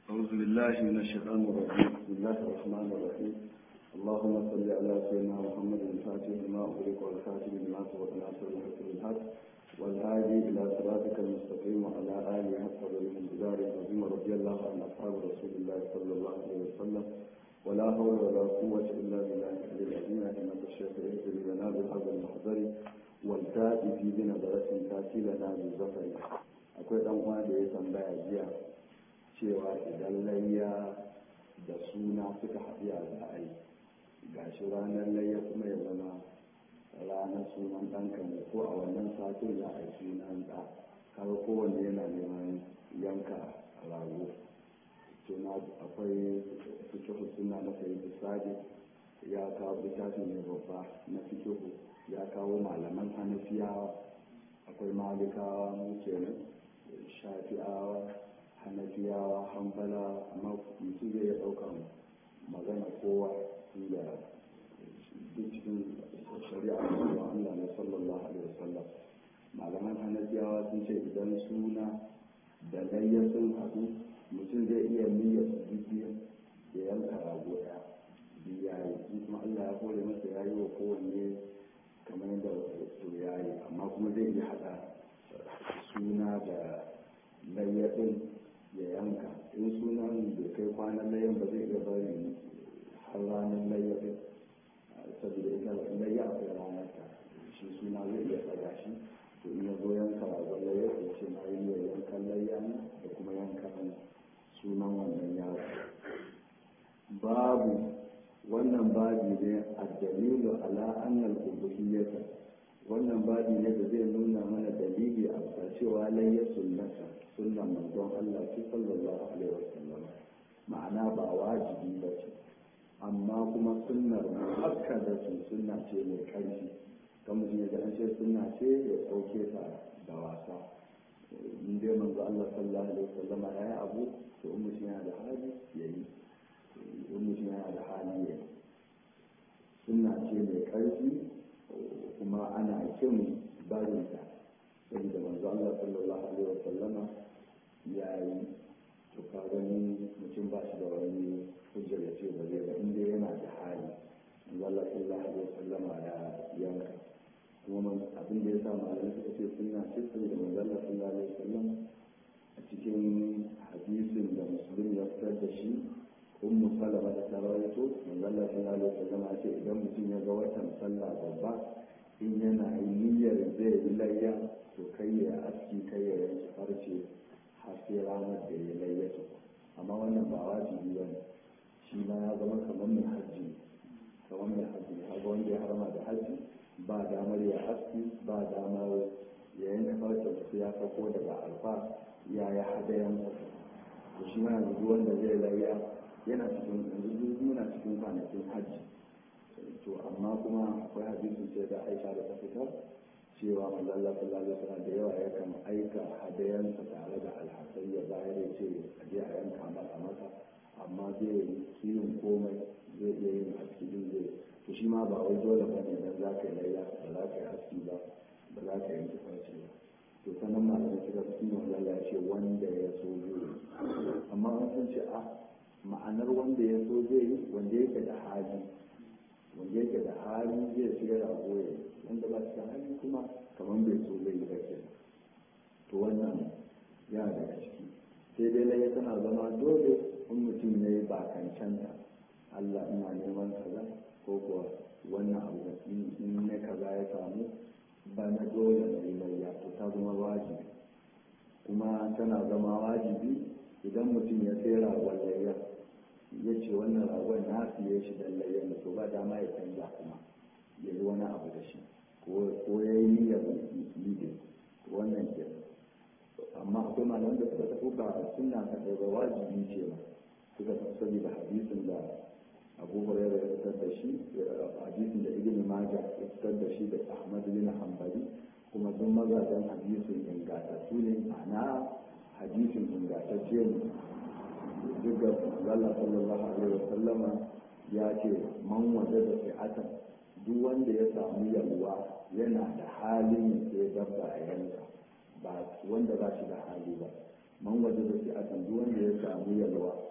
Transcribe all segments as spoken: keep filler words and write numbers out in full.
أعوذ بالله من الشيطان الرجيم. بسم الله الرحمن الرحيم. اللهم صل على سيدنا محمد الفاتح لما أغلق والخاتم لما سبق ناصر الحق بالحق والهادي إلى صراطك المستقيم وعلى آله حق قدره الجدار العظيم رضي الله عن أصحاب رسول الله صلى الله عليه وسلم ولا حول ولا قوة إلا بالله العلي العظيم. إنك الشيخ يهدي لنا بهذا المحضر والتاتي في بنظرة تاتي لنا بالظفر. أقول أن هذا يتنبأ جيا cewa idan layya da suna suka haɗu a za'ai gashi ranar layya kuma ya zama ranar sunan ɗanka ne ko a wannan satin za a yi sunan ɗa kaga kowanne yana neman yanka rago tuna akwai fikihu suna na sayi bisadi ya kawo littafi ne babba na fikihu ya kawo malaman hanafiyawa akwai malikawa mu kenan shafi'awa hanafiyawa hanbala amma mutum zai ya ɗauka magana kowa inda duk cikin shari'a da Allah ne sallallahu alaihi wasallam. Malaman hanafiyawa sun ce idan suna da layya sun haɗu mutum zai iya niyyar su biyu ya yanka rago ɗaya biya yi kuma Allah ya kore masa ya yi wa kowanne kamar yadda to ya yi amma kuma zai iya haɗa suna da layya ɗin ya yanka in sunan da kai kwanan layan ba zai iya bari har ranar layya ɗin saboda ita layya akwai ranar ta shi suna zai iya tsaga shi to in ya zo yanka ragon layya ya ce na yi ya yankan layya ne da kuma yankan sunan wannan yaro. Babu wannan babi ne a dalilu ala annal ubuhiyyata wannan babi ne da zai nuna mana dalili a cewa layya sunnata sunnan manzon Allah ce sallallahu alaihi wasallam ma'ana ba wajibi ba ce amma kuma sunnar muakkada ce sunna ce mai karfi kan mutum ya ga ce sunna ce ya sauke ta da wasa in dai manzo Allah sallallahu alaihi wasallam ya yi abu to in mutum yana da hali ya yi in mutum yana da hali ya yi sunna ce mai karfi kuma ana kin barinta saboda manzo Allah sallallahu alaihi wasallama ya yi to ka gani mutum ba shi da wani hujjar ya ce ba zai ba inda yana da hali manzo Allah sallallahu alaihi wasallama ya yanka kuma abin da ya sa malamai suka ce sunna ce saboda manzo Allah sallallahu alaihi wasallam a cikin hadisin da Muslim ya fitar da shi ummu salama da ta rawaito manzo Allah sallallahu alaihi wasallama ya ce idan mutum ya ga watan sallah babba in yana niyyar zai yi layya to kai ya aski kai ya yanki farce har sai ranar da ya layya su amma wannan ba wajibi ba ne shi ma ya zama kamar mai hajji kamar mai hajji haka wanda ya harama da hajji ba damar ya aski ba damar ya yanka farce sai ya sako daga alfa ya yi hadayan sa to shi ma yanzu wanda zai layya yana cikin yanzu muna cikin kwanakin hajji to amma kuma akwai hadisin sai da Aisha da ta fitar cewa manzo Allah sallallahu alaihi wasallam da yawa yakan aika hadayansa tare da alhassan ya bayar ya ce a je a yanka masa masa amma zai yi yin komai zai iya yin aski din zai to shi ma ba wai dole ba ne dan za ka yi layya ba za ka yi aski ba ba za ka yi farce ba to sanan malamai suka fi manzo Allah ya ce wanda ya so zai amma an san ce a ma'anar wanda ya so zai yi wanda yake da hali wanda yake da hali zai shiga da goye wanda ba shi da hali kuma kamar bai so zai yi rake to wannan yana daga ciki sai dai laye tana zama dole in mutum ya yi bakancanta Allah ina neman kaza ko kuwa wannan abu in na kaza ya samu ba na dole na yi layya to ta zama wajibi kuma tana zama wajibi idan mutum ya sai ragon layya ya ce wannan ragon na siye shi don layyan da to ba dama ya canza kuma ya yi wani abu da shi ko ya yi niyyar yi wannan ke amma akwai malaman da suka tafi ba suna kaɗai ba wajibi ce ba suka tafi saboda hadisin da abu hurairah ya fitar da shi hadisin da ibn majah ya fitar da shi da ahmad bin hanbali kuma duk mazajen hadisin ingantattu ne ma'ana hadisin ingantacce ne duk da Allah sallallahu alaihi wasallama ya ce man waje da fi'atan duk wanda ya samu yalwa yana da halin ya dabba a yanka ba wanda ba shi da hali ba man waje da fi'atan duk wanda ya samu yalwa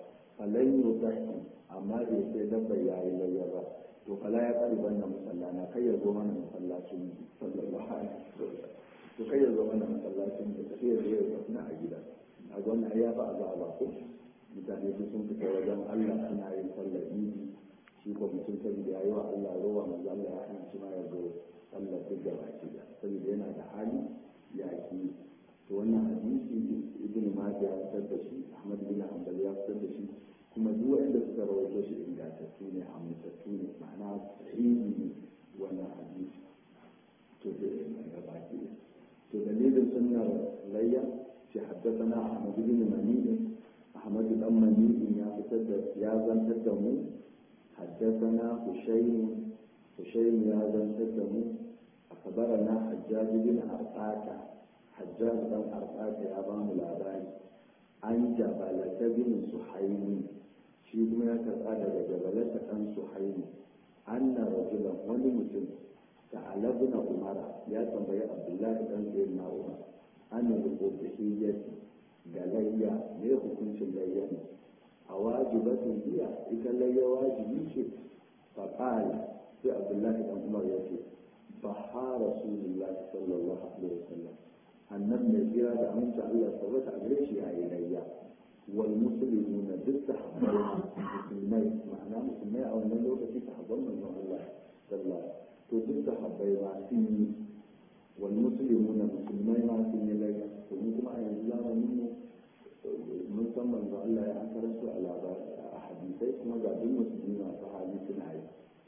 falan yuzahi amma bai sai dabba yayi layya ba to fala ya kari wannan musalla na kai ya zo mana masallacin sallallahu alaihi wasallam to kai ya zo mana masallacin da sai ya zo ya zauna a gida a wannan ai ya ba azaba ko mutane su sun fita wajen Allah suna yin sallar idi shi ko mutum saboda yayi wa Allah rowa manzo Allah ya hana shi ma ya zo sallar duk da baki da saboda yana da hali ya ki to wannan hadisi ibn Majah ya fitar da shi Ahmad bin Hanbal ya fitar da shi kuma duk wanda suka rawaito shi ingantattu ne amintattu ne ma'ana sahihi ne wannan hadisi to da ya baki to dalilin sunnar layya shi haddathana Ahmad bin Mani Ahmad bin Mani ya fitar da ya zantar da mu haddathana Hushaym Hushaym ya zantar da mu akhbarana Hajjaj bin Arqata Hajjaj bin Arqata ya ba mu labari an jabalata bin Suhaymi shi kuma ya karɓa daga jabalata ɗan Suhaymi anna rajulan wani mutum ta'alabna umara ya tambayi abdullahi dan sayyidina umar an rubuta hijjati ga layya ne hukuncin layya ne a wajibatun biya ita layya wajibi ce fa qala sai abdullahi dan umar ya ce fa ha rasulullahi sallallahu alaihi wasallam annabi mai jira da amince Allah tabbata a gare shi yayi layya wal muslimuna duk sahabbai musulmai ma'ana musulmai a wannan lokaci sahabban manzon Allah sallallahu to duk sahabbai ma sun yi wal muslimuna musulmai ma sun yi layya to mun kuma a yanzu zamanin mu mun san manzon Allah ya karanto a labari a hadisai kuma ga duk musulmi masu hali suna yi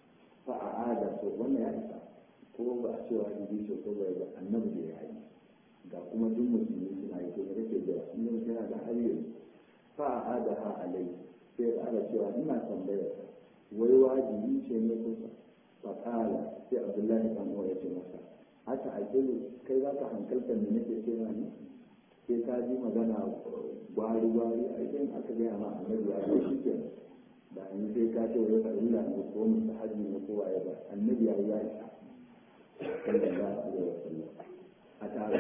fa a'ada to wannan ya isa ko ba a cewa hadisi ko ba ba annabi da ya yi ga kuma duk musulmi suna yi to da kake da in yana da hali fa adaha alai sai ana cewa ina tambayar wai wajibi ce ne kusa fa kala sai abdullahi dan uwa ya ce masa haka ajilu kai za ka hankalta da nake cewa ne sai ka ji magana gwari gwari a idan aka gaya ma annabi ya ce shi kenan da an sai ka ce wai farilla ne ko mustahabi ne ko waye ba annabi ya yi ya isa sallallahu alaihi wasallam a tare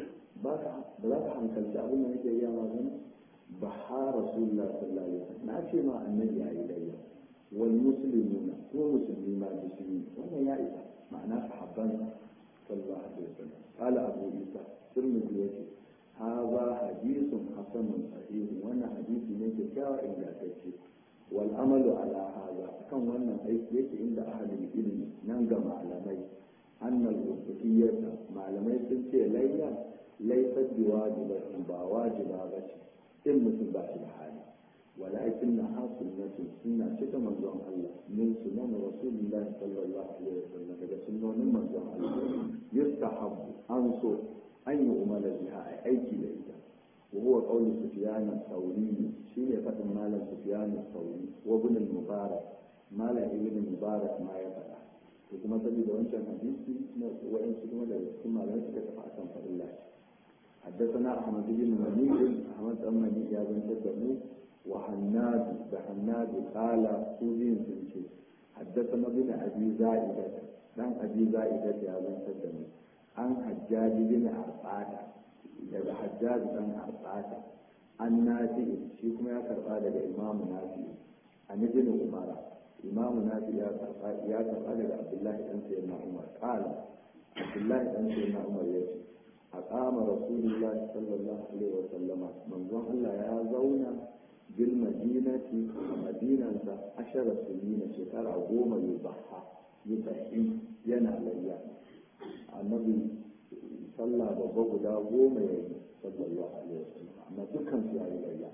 ba ka ba za ka hankalta abin da nake gaya ma zan baha rasulullah sallallahu alaihi wasallam na ce ma annabi yayi layya wal muslimuna ko musulmi ma da shi wannan ya isa ma'ana sahabban sallallahu alaihi wasallam qala abu isa tirmidhi yace hadha hadithun hasanun sahih wannan hadisi ne kyakkyawa ingantacce wal amalu ala hadha kan wannan aiki yake inda ahlul ilmi nan ga malamai annal ubudiyyata malamai sun ce layya laysa biwajibatin ba wajiba bace in mutum ba shi da hali walakin na hasul nasu suna cika manzon Allah min sunan rasulullahi sallallahu alaihi wasallam daga sunnonin manzon Allah yustahabbu an so an yi umara biha a aiki da ita wa huwa qawlu sufyan al-thawri shine fadin malam sufyan al-thawri wa ibn al-mubarak malam ibn al-mubarak ma ya fada to kuma saboda wancan hadisi na wa'ansu kuma da cikin malamai suka tafi akan fadin lashi حدثنا أحمد بن مني أحمد بن مني يا بن تدمو وحناد بحناد قال سوزين سنشي حدثنا بن أبي زائدة عن أبي زائدة يا بن تدمو عن حجاج بن عرقادة إذا حجاج بن عرقادة عن نافع شيكم يا كرقادة الإمام نافع عن ابن عمر إمام نافع يا كرقادة يا كرقادة عبد الله بن سيدنا عمر قال عبد الله بن سيدنا عمر يجي أقام رسول الله صلى الله عليه وسلم من ظن الله يا زونا بالمدينة مدينة عشر سنين شكرا قوم يضحى يضحي ينا ليا النبي صلى ببغدا قوم صلى الله عليه وسلم أما دكان في هذه ليا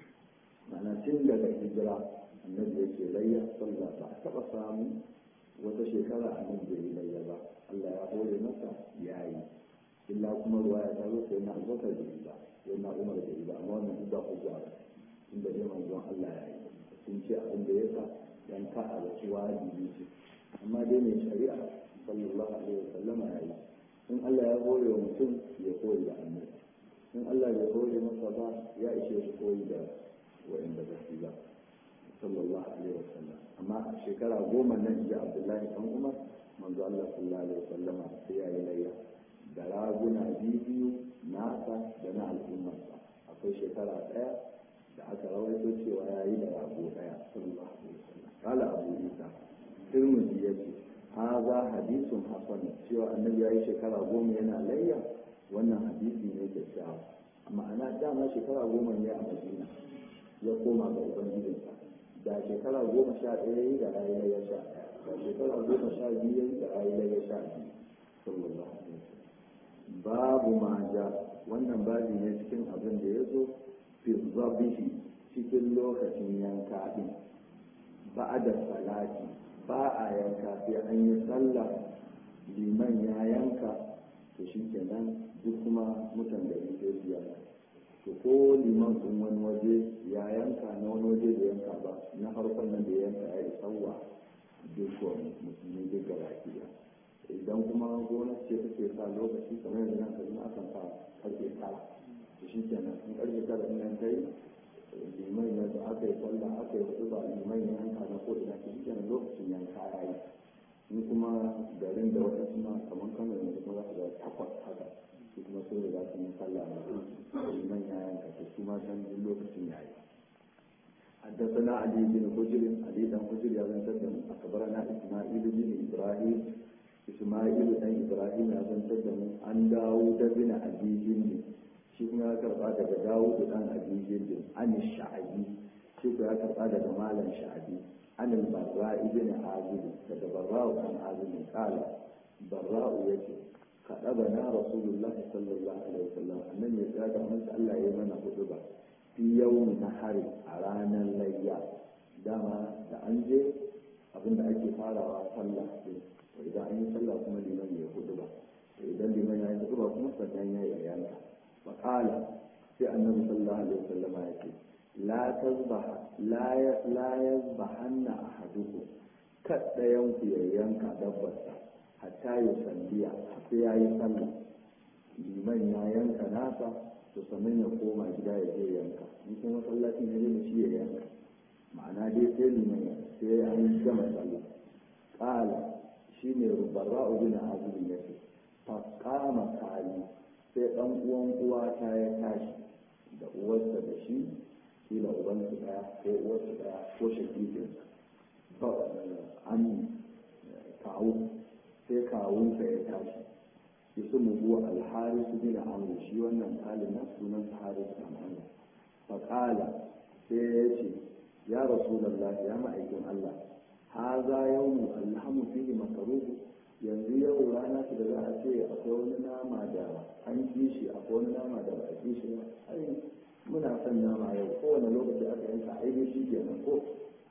معنى تندى الهجرة النبي يكي ليا صلى الله عليه وسلم وتشكرا النبي ليا الله يقول متى ياي illa kuma ruwa ya tazo sai na abubakar da ba sai na umar da ba amma wannan duk ba hujja ba inda dai manzon Allah ya yi sun ce abin da yasa yanka a wasu wajibi ce amma dai mai shari'a sallallahu alaihi wasallama ya yi in Allah ya hore wa mutum ya koyi da annabi in Allah ya hore masa ba ya ishe shi koyi da wa'anda ba su ba sallallahu alaihi wasallam amma a shekara goma nan ji Abdullahi dan Umar manzo Allah sallallahu alaihi wasallama sai ya yi layya da raguna biyu nasa da na al'ummarsa akwai shekara ɗaya da aka rawaito cewa ya yi da rago ɗaya sallallahu alaihi wasallam kala abu isa tirmidhi ya ce haza hadisun hasan cewa annabi ya yi shekara goma yana layya wannan hadisi ne kyakkyawa ma'ana dama shekara goma ne a madina ya koma ga ubangijinsa da shekara goma sha ɗaya ya yi da rayu layya sha da shekara goma sha biyu ya yi da rayu layya sha biyu sallallahu alaihi wasallam babu ma ja wannan babi ne cikin abin da ya zo fi zabihi cikin lokacin yanka din ba da salati ba a yanka sai an yi sallah liman ya yanka to shi kenan duk kuma mutan da ya sai su yanka to ko liman sun wani waje ya yanka na wani waje da yanka ba na farkon nan da ya yanka ya yi sauwa duk musulmi duk ga lafiya idan kuma gona ce take sa lokaci kamar yanzu nan kaduna akan sa karfe tara to shi kenan in karfe tara in nan kai liman ya da aka yi sallah aka yi hudu ba liman ya yanka na ko ina shi kenan lokacin yanka ya yi in kuma garin da wata suna kamar kano yanzu kuma za su ga takwas haka su kuma sun riga sun yi sallah na liman ya yanka to su ma san lokacin ya yi حدثنا علي بن حجر علي بن حجر يا بن سلم أخبرنا إسماعيل بن إبراهيم إسماعيل بن إبراهيم يا بن سلم عن داود بن أبي هند شيخ يا كربا daga داود بن أبي هند عن الشعبي شيخ يا كربا daga مالن شعبي عن البراء بن عازب daga براء بن عازب قال براء يجي كتبنا رسول الله صلى الله عليه وسلم أن يزاد من الله يمنع خطبه fi yawon nahari a ranar layya dama da an je abinda ake farawa sallah ne idan an yi sallah kuma liman ya hudu ba idan liman ya yi hudu ba kuma sannan ya yi yanka faƙala sai annabi sallallahu alaihi wasallam ya ce la tazbaha la yazbahanna ahadukum kaddayan ku ya yanka dabbarsa hatta ya salliya sai ya yi sallah liman ya yanka nasa to sannan ya koma gida ya je yanka in kuma masallacin ya je shi ya yanka ma'ana dai sai liman ya sai an yi gama sallah qala shine rubarra'u bin azib ya ce fa qama kali sai dan uwan uwa ta ya tashi da uwarsa da shi kila uban su daya ko uwarsa daya ko shakikin ba an kawo sai kawunsa ya tashi ismuhu al-haris bin amr shi wannan kalin sunan haris bin amr fa qala sai yace ya rasulullah ya ma'aikin Allah haza yawmu alhamu fihi makruh yanzu yau rana ce da za a ce akwai wani nama da an ci shi akwai wani nama da ba a ci shi ba ai muna son nama yau kowane lokaci aka yanka ai dai shi kenan ko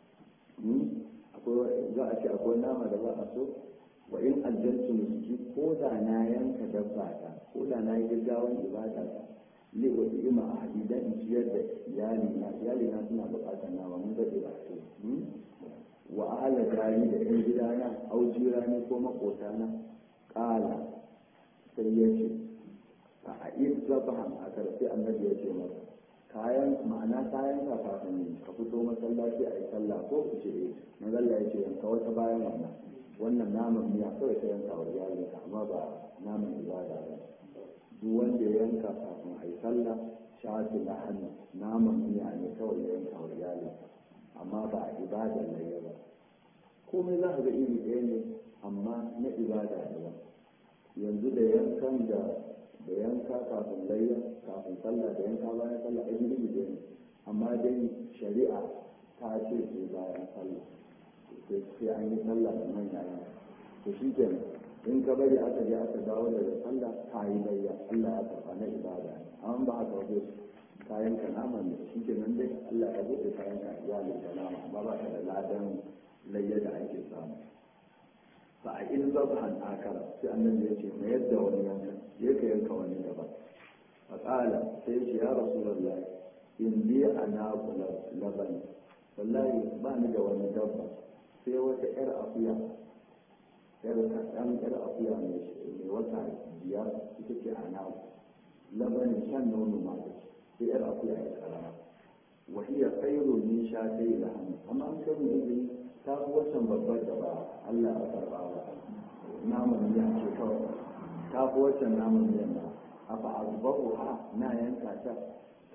akwai za a ce akwai nama da ba a so wa in aljantu nusuki ko da na yanka dabba ta ko da na yi gaggawan ibada ta li wa ima ahadi dan in ciyar da iyali na iyali na suna bukatar nama mun dade ba su wa ahla dari da yan gidana au jirani ko makota na kala sai ya ce a in zabahan a karfi annabi ya ce masa kayan ma'ana kayan ka kafin ne ka fito masallaci a yi sallah ko ku ce na zalla ya ce yanka wata bayan wannan wannan naman miya kawai ta yanka wa iyalinka amma ba naman ibada ba duk wanda ya yanka kafin a yi sallah shafi na hannu naman miya ne kawai ya yanka wa iyalinka amma ba a ibada layya ba komai za ka ga iri ɗaya ne amma na ibada ne ba yanzu da yankan da da yanka kafin layya kafin sallah da yanka bayan sallah a iri ɗaya ne amma dai shari'a ta ce sai bayan sallah sai an yi sallah da manya yana to shi ke in ka bari aka je aka dawo daga sallah ka yi layya Allah ya karɓa na ibada amma ba haka wajen kayan ka nama ne shi ke nan dai Allah ya buɗe kayan ka iyalin ka nama amma ba ka da ladan layya da ake samu fa a in zabhan akara sai annabi ya ce mai yadda wani yanka je ka yanka wani daban fa qala sai ce ya rasulullahi in bi ana kula laban wallahi ba ni da wani dabba sai wata yar akuya yar kaɗan yar akuya mai wata biyar ita ce a nawa labanin shan nono ma da sai yar akuya ya karama wahiyar tsayiro min sha ta yi da hannu amma an kan yi ta fi wancan babbar da ba Allah ya karɓa ba naman miya ce kawai ta fi wancan naman miya ba a fa azbahu ha na yanka ta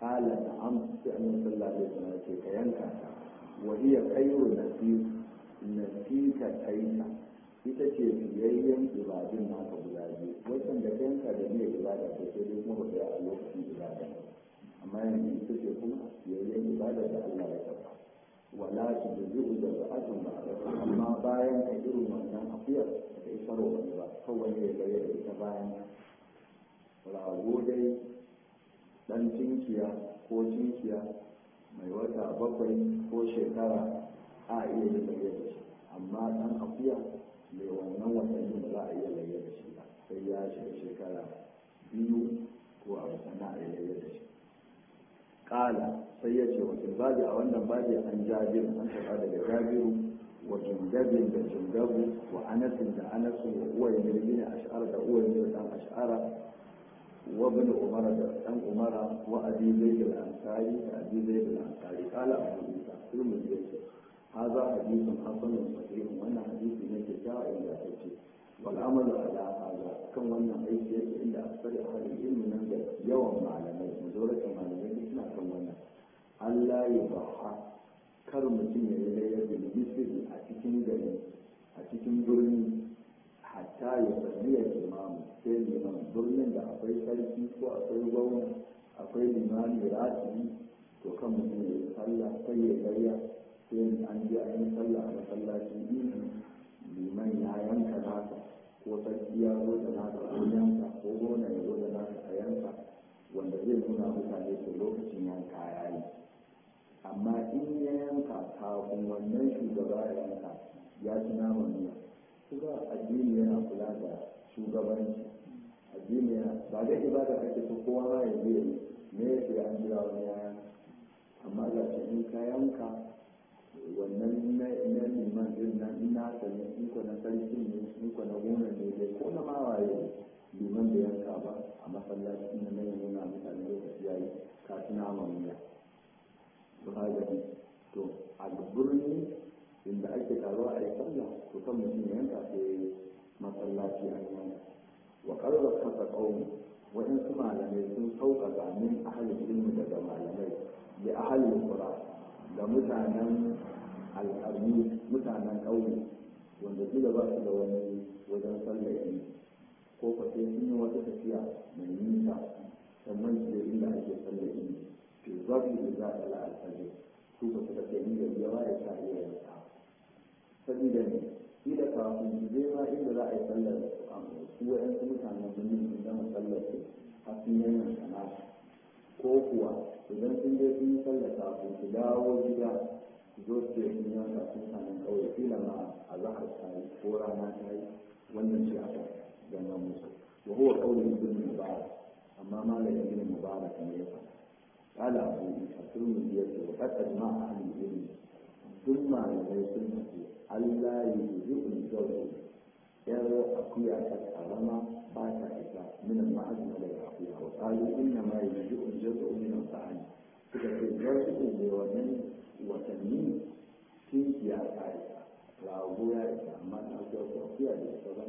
kala da am sai annabi sallallahu alaihi wasallam ce ka yanka ta wa hiya khairu nasik nasika taita ita ce fiyayyen ibadun naka guda biyu wasan da ka yanka da niyyar ibada ko sai dai kuma ba ta a lokacin ibada amma yanzu ita ce kuma fiyayyen ibada da Allah ya saba wala su da zuwa da ba'atun ba amma bayan ka irin wannan afiyar da isar wani ba kawai ya gaya da ita bayan rago dai dan cinkiya ko cinkiya mai wata bakwai ko shekara a iya yin laye da shi amma dan akuya mai wannan watanni ba za a iya laye da shi ba sai ya shiga shekara biyu ko a sana a laye da shi kala sai ya ce wa babi a wannan babi an jabir an taɓa daga jabiru wa jundabin da jundabu wa anasin da anasu wa uwaye bin ash'ara da uwaye da dan ash'ara وابن عمر دان عمر وابي زيد الانصاري ابي زيد الانصاري قال ابو عيسى الترمذي هذا حديث حسن صحيح وانا حديث ne kyakkyawa inda take wal amal ala hada kan wannan aiki yake inda asali ahli ilmi nan da yawan malamai majority malamai suna kan wannan Allah ya baha kar mutum ya yi layar da misiri a cikin gari a cikin birni hatta ya sami ya imamu sai liman birnin da akwai sarki ko akwai gwamna akwai limani rati to kan mutum ya yi sallah sai ya gayya sai an je a yi sallah a masallacin idi liman ya yanka nasa ko sarki ya zo da nasa a yanka ko gona ya zo da nasa a yanka wanda zai nuna mutane to lokacin yanka ya yi amma in ya yanka kafin wannan shugaba ya yanka ya ci naman miya kuka addini yana kula da shugabanci addini yana ba da ibada ake so kowa ma ya je ne ya ce an jira wani yayan amma ga shi in ka yanka wannan na liman din nan in na sani in ko na sarki ne in ko na gona ne dai ko na mawaye liman da yanka ba a masallacin na nan ya nuna mutane lokaci yayi ka tuna mamiya to haka to a birni inda ake taruwa a yi sallah to kan mutum ya yanka sai masallaci a yanka wa ƙarar kasa ƙauni waɗansu malamai sun sauƙaƙa min ahalin ilmi daga malamai da ahalin kura da mutanen al'arni mutanen ƙauye wanda su da ba su da wani wajen sallah yi ko fa sai sun yi wata tafiya mai nisa sannan su je inda ake sallah yi to zafi da za a la'asari su ba su da kai inda yawa ya sa iya yanka sabida ne ila kafin su je ma inda za a yi sallar su wa'yansu mutanen birnin sun gama sallar su har sun yanyan sana'a ko kuwa idan sun je sun yi sallar kafin su dawo gida su zo su je sun yanka su mutanen ƙauye kila ma a zahar ta yi ko rana ta yi wannan shi aka gana musu wa huwa qawlu ibn mubarak amma malamin ibn mubarak ne ya faɗa قال أبو الترمذي وقد أجمع أهل العلم ثم يسلم ألا يجزئ الزوج يرى أقوياء كالأرمى بات إساء من المعزم للأقوياء وقالوا إنما يجزئ الجزء من الطعام فكذا الجزء بوزن وتنمين في سياسة إساء راغو يا إساء ما نأكل أقوياء لإساء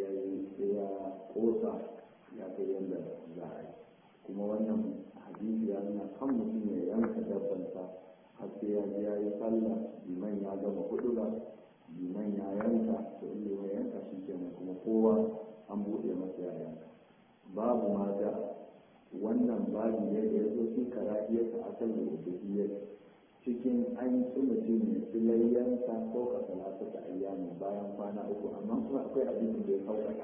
يا قوسا يا كيان لزاعي كما ونم hadisi ya nuna kan mutum ya yanka dabbansa har sai ya ji ya yi sallah liman ya gama hudu ba liman ya yanka to in ya yanka shi kenan kuma kowa an buɗe masa ya yanka babu ma da wannan babu ne da ya zo sun karafiyar ta asal da ubudiyya cikin an ci mutum ne filayyansa ko ka salatu ta ayyami bayan kwana uku amma kuma akwai abin da ya sauƙaƙa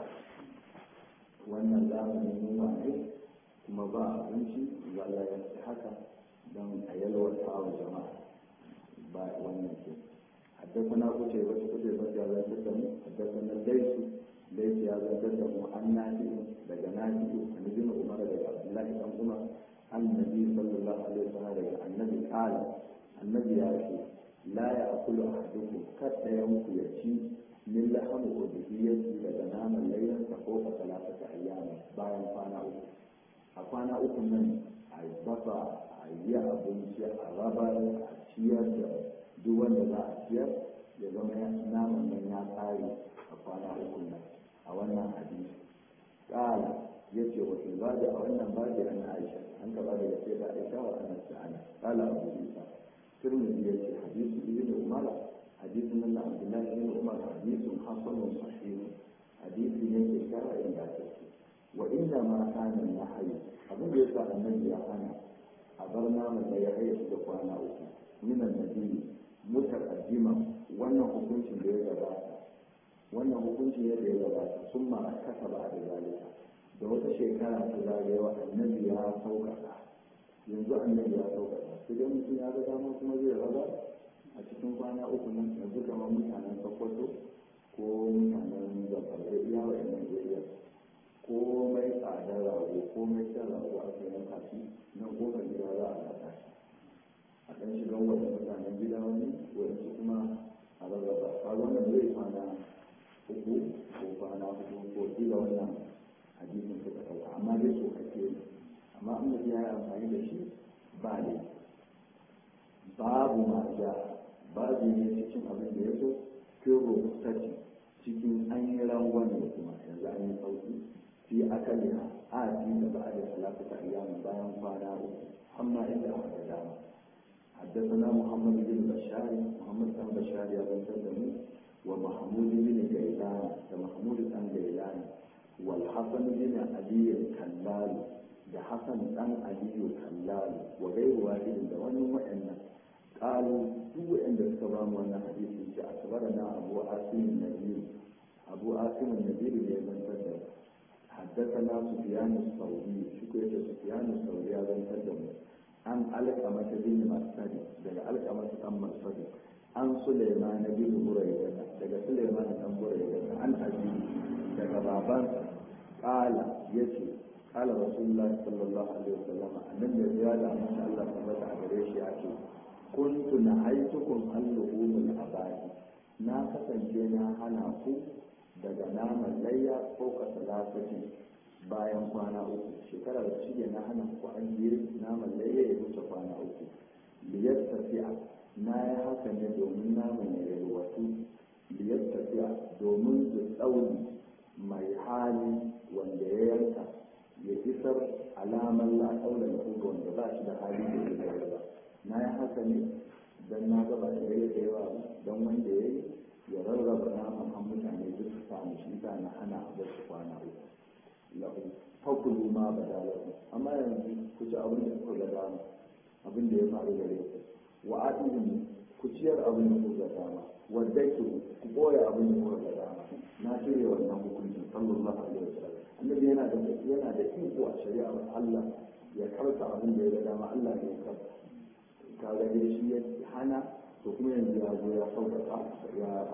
wannan zamanin nuna ne kuma ba abinci zalla ya fi haka don a yalwata wa jama'a ba wannan ke haddasa kuce wata kuce wata ya zantar da mu haddasa na laisu laisu ya zantar da mu an nafi daga nafi an bin umar daga abdullahi dan umar annabi sallallahu alaihi wasallam daga annabi kala annabi ya ce la ya akulu ahadukum kada yanku ya ci min lahamu ubudiyyati daga naman layyansa ko fa salatata ayyama bayan kwana uku a kwana uku nan a dafa a yi abinci a rabar a ciyar da duk wanda za a ciyar ya zama naman nan ya tsare a kwana uku nan a wannan hadisi ƙala ya ce wa ibada a wannan babi an aisha an kaba daga sai da aisha wa anas da ana qala abu isa tirmidhi yace hadithu ibn umar hadithun nan abdullahi ibn umar hadithun hasanun sahih hadithi ne ke kara inda take wa inna ma kana nahyi abin da yasa annabi ya hana a bar naman da ya haye da kwana uku minan nabi mutaqaddima wannan hukuncin da ya gabata wannan hukuncin yadda ya gabata sun ma kasa ba da zalika da wata shekara ta zagayewa annabi ya sauƙaƙa yanzu annabi ya sauƙaƙa sai dai mutum ya ga dama kuma zai raba a cikin kwana uku nan yanzu kamar mutanen sokoto ko mutanen zamfara iya wa yan najeriya komai tsadar rago komai shan rago a sayan kashi nan kofar gida za a kasa shi a ɗan shigan wajen mutanen gida wani wadansu kuma a rarraba a wannan zai kwana uku ko kwana hudu ko kila wannan hadisin suka ɗauka amma dai so kake ne amma an mutum ya yi amfani da shi ba ne babu ma ja babu ne cikin abin da ya so kiro sati cikin an yi rangon da kuma yanzu an yi sauki fi akaliha a fi da ba a da salatu ta iyamu bayan kwana uku amma inda aka dama حدثنا محمد بن بشار محمد بن بشار يا بن سلمي ومحمود بن جيلان ومحمود بن جيلان والحسن بن علي الكلال ده حسن بن علي الكلال وغير واحد ده wannan wa'annan قالوا duk wa'anda suka ba mu wannan hadisi ce akbarana Abu Asim an-Nadir Abu Asim an-Nadir ne ban tada حدثنا سفيان الثوري شكو يته سفيان الثوري ya zantar da mu an alƙama ta bin masadi daga alƙama ta kan masadi an Sulaiman bin Burayda daga Sulaiman dan Burayda an abi daga babansa qala yace qala Rasulullah sallallahu alaihi wasallam annabi ya da insha Allah tabbata a gare shi yace kuntu nahaytukum al-luhumul abadi na kasance na hana ku daga naman layya ko kasalafati bayan kwana uku shekara da shige na hana ku an yi naman layya ya wuce kwana uku liyar tafiya na yi haka ne domin naman ya yi wasu liyar tafiya domin su tsauni mai hali wanda ya yanka ya isar alamar la'aula da kuma wanda ba shi da hali da ya yi ba na yi haka ne don na gaba da ya yi da yawa don wanda ya yi ya rarraba naman an mutane duk su samu shi ta na hana a su kwana uku lahu fakulu ma badalahu amma yanzu ku ci abin da kuka ga dama abin da ya faru gare ku wa atihim ku ciyar abin da kuka ga dama wadda ku ku boye abin da kuka ga dama na shirya wannan hukuncin sallallahu alaihi wasallam annabi yana da yana da iko a shari'ar Allah ya karta abin da ya ga dama Allah ne ya karta kaga dai shi ya hana to kuma yanzu ya zo ya sauƙaƙa ya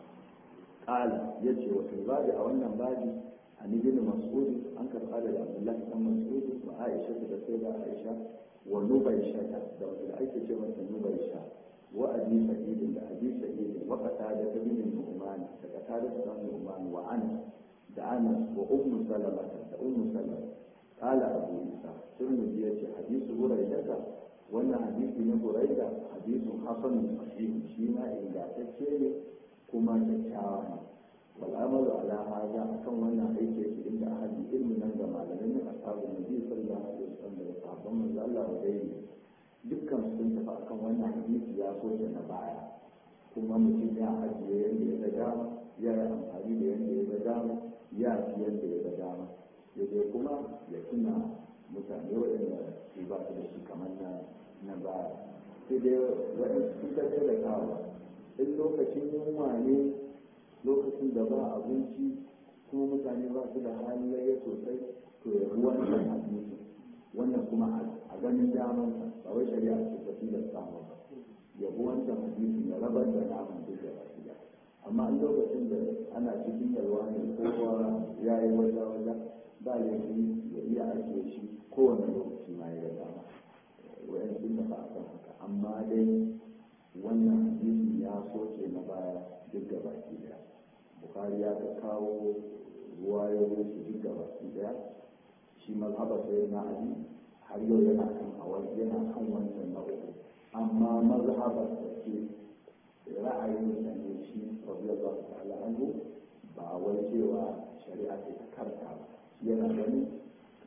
ƙala ya ce wa filbabi a wannan babi a nibin mas'udi an karɓa daga abdullahi ɗan mas'udi wa aisha da sai da aisha wa nubaisha da wanda ake ce masa nubaisha wa abi sa'idin da abi sa'idin wa qatada da bin nu'man da qatada da nu'man wa anas da anas wa ummu salama da ummu salama qala abu isa tirmidhi yace hadithu hurairah wannan hadisi na buraida hadisun hasanun sahih shi ma ingantacce ne kuma kyakkyawa ne wal amalu ala hadha akan wannan aiki yake inda ahli ilmi nan ga malamin ashabul nabi sallallahu alaihi wasallam da sahabban manzo Allah wa dai dukkan sun tafi akan wannan hadisi ya so na baya kuma mutum ya ajiye yanda ya ga dama ya yi amfani da yanda ya ga dama ya fi yanda ya ga dama sai kuma ya tuna mutane waɗanda su ba su da shi kamar na na baya sai dai waɗansu sun tafiya da kawo in lokacin yunwa ne lokacin da ba abinci kuma mutane ba su da halin laye sosai to ya ruwan wannan abinci wannan kuma a ganin daman ba wai shari'a ce ta fi da samu ba ya bi wancan hadisi ya rabar da naman duk da baki da amma in lokacin da ana cikin yalwa ne kowa ya yi wajen wajen ba laifi ya iya ajiye shi kowane lokaci ma ya ga dama wayan sun tafi a kan haka amma dai wannan hadisi ya soke na baya duk da baki daya bukari ya ka kawo ruwayoyin su duk da baki daya shi mazhaba sai na ali har yau yana kan awal yana kan wancan na uku amma mazhaba da ke ra'ayin da ne shi radiyallahu ta'ala anhu ba wai cewa shari'a ce ta karta ba yana gani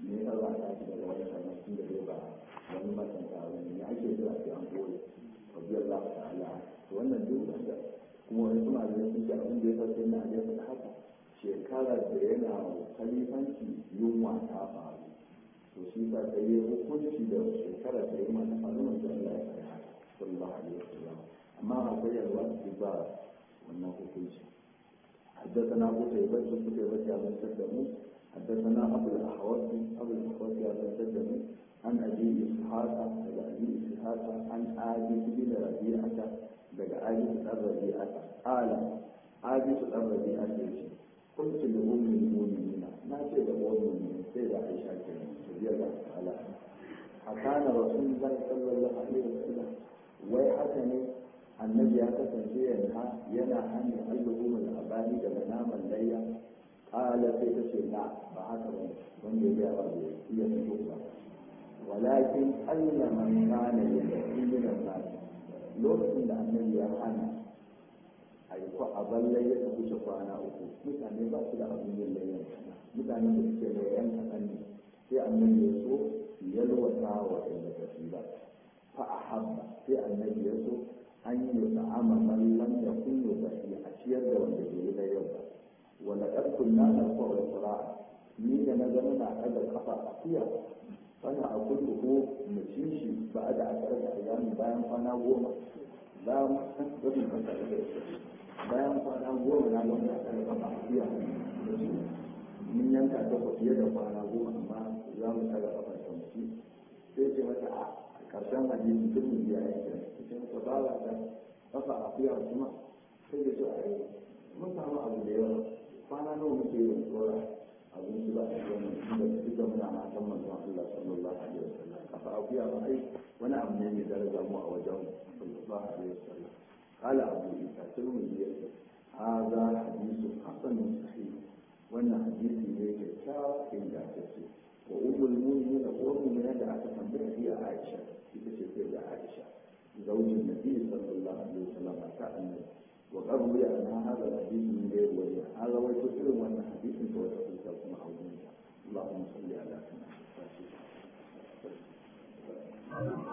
me ya za a tashi daga wani sannan tun da zai ba wani matsanta wani ne ake jira sai an koyi rabbi Allah ta'ala to wannan duk wanda kuma wani kuma da sun ce abin da ya fasai na ajiyar da haka shekarar da yana kalifanci yunwa ta faru to shi sa sai ya hukunci da shekarar da yunwa ta faru manzo Allah ya kai haka sallallahu alaihi wasallam amma akwai yalwa su ba wannan hukunci حدثنا أبو سيبة قتيبة بن سلم حدثنا أبو الأحوص أبو الأحوص بن سلم عن أبي إسحاق عن أبي إسحاق عن عابس بن ربيعة بن عابس الربيعة قال عابس الربيعة قلت لأم المؤمنين ما سيد أم المؤمنين سيد عائشة رضي الله تعالى أكان رسول الله صلى الله عليه وسلم ويحسن النبي حسن شيئا ينا عن يقلبهم الأباني كما نام الليل قال سيد لا فهذا من يبيع هي الشغلة ولكن أين من كان يستحي من الناس لو كان النبي حنا a yi ko a balle ya tafi shi kwana uku mutane ba su da abin yin layyan mutane da suke layyan kaɗan ne sai annabi ya so yalwata wa inda ta fi ba fa a habba sai annabi ya so an yi wa ta'ama mallan ya kunyo ba a ciyar da wanda ke yi layyan ba wala ɗarkun na ɗarko da ƙura'a ni da na zama na ɗaga kafa a fiya wani a kullu ko mu ci shi ba da a ƙarƙa ayyami bayan kwana goma za mu san gudun kasa da bayan kwana goma na gwamna a ƙarƙa ba a fiya da su mun yanka ta fiye da kwana goma amma za mu ɗaga kafa ta mutu sai ce mata a ƙarshen hadisi duk mu biya yanke cikin ta ba ta kafa a fiya kuma sai da su a yi mun samu abu da yawa kwana nawa muke yin tsora abinci ba a yi da duk da muna matan manzon Allah sallallahu alaihi wasallam kafa akuya ba ai wani abu ne mai daraja mu a wajen sallallahu alaihi wasallam qala abu isa tirmidhi yace hadha hadithun hasanun sahih wannan hadisi ne kyakkyawa ingantacce wa ummul mu'minin wa mu'mina da aka tambaya hiya Aisha ita ce sai da Aisha zaujin nabi sallallahu alaihi wasallam ta annabi وقد روي أن هذا الحديث من غير وجه هذا وجه وأن حديث توجه كما أوجه اللهم صل على سيدنا محمد